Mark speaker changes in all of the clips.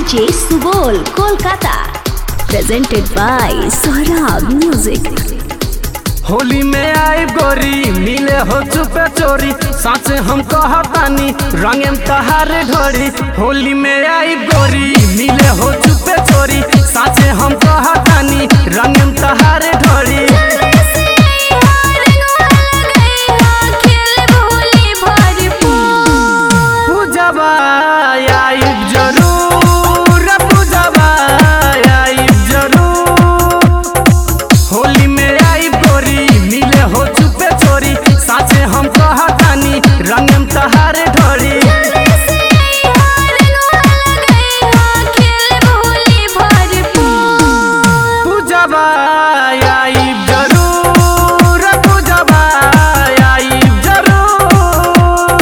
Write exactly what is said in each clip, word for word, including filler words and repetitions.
Speaker 1: J Subol, Kolkata. Presented by Saurabh Music.
Speaker 2: Holi में आई गोरी मिले हो चुपे चोरी साँच हम कहतानी रंगे में तहारे ढोरी। होली में आई गोरी मिले हो चुपे चोरी साँच हम कहतानी रंगे में तहारे ढोरी। पूजबा आई जरूर पूजबा आई जरूर। होली में आई गोरी मिले हो चुपे चोरी साँचे हम कहतानी रंग में तहारे ढोरी। पूजबा आई जरूर पूजबा आई जरूर।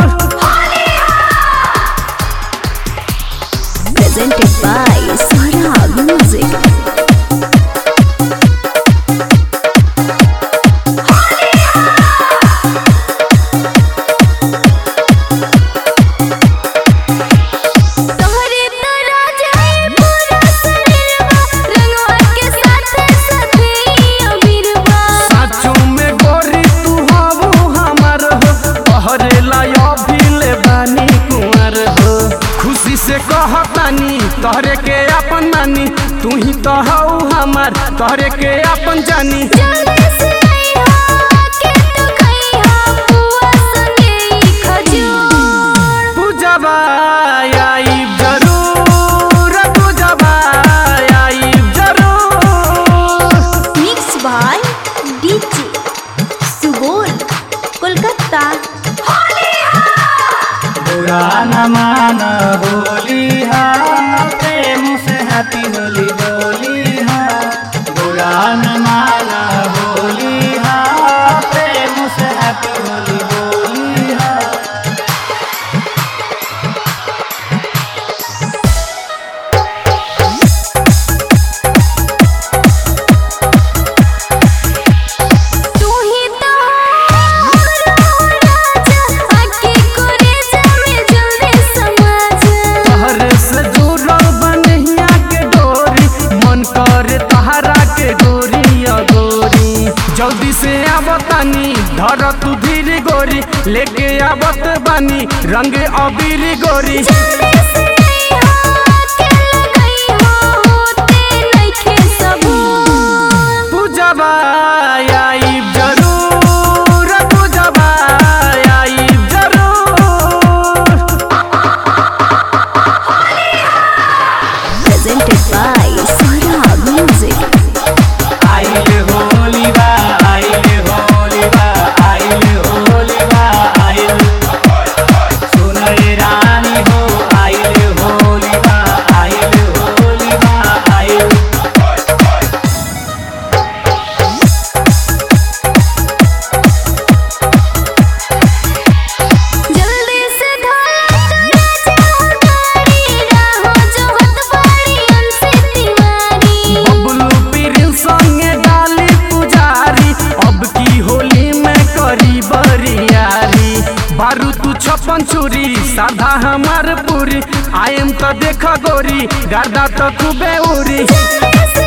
Speaker 1: Presented by Saurabh Music.
Speaker 2: खुशी से कहतानी तोहरे के अपन मानी तू ही तो हऊ हमार तोहरे के अपन जानी। पूजबा आई जरूर पूजबा आई जरूर।
Speaker 1: Mixed by D J Subol, Kolkata.
Speaker 3: बुरा न मान होली हा प्रेम से हैप्पी होली बोली हा। बुरा न मान होली हा प्रेम से हैप्पी होली बोली हा।
Speaker 2: जल्दी से आवतानी धर तू धीरे गोरी लेके आवत बानी रंग अबीर गोरी। पूजबा आई जरूर पूजबा आई जरूर।
Speaker 1: Presented by Saurabh Music.
Speaker 3: आइले होली बा आइले होली बा आइले होली बा आइले सुनई रानी हो आइले होली बा आइले होली बा आइले।
Speaker 1: जल्दी से
Speaker 2: बबलू पीरिल संगे डाली पुजारी अब की होली में करी बरियारी। बारू तू छप्पन छुरी साधा हमार पूरी आयम तो देख गोरी गर्दा तो खूबे उरी।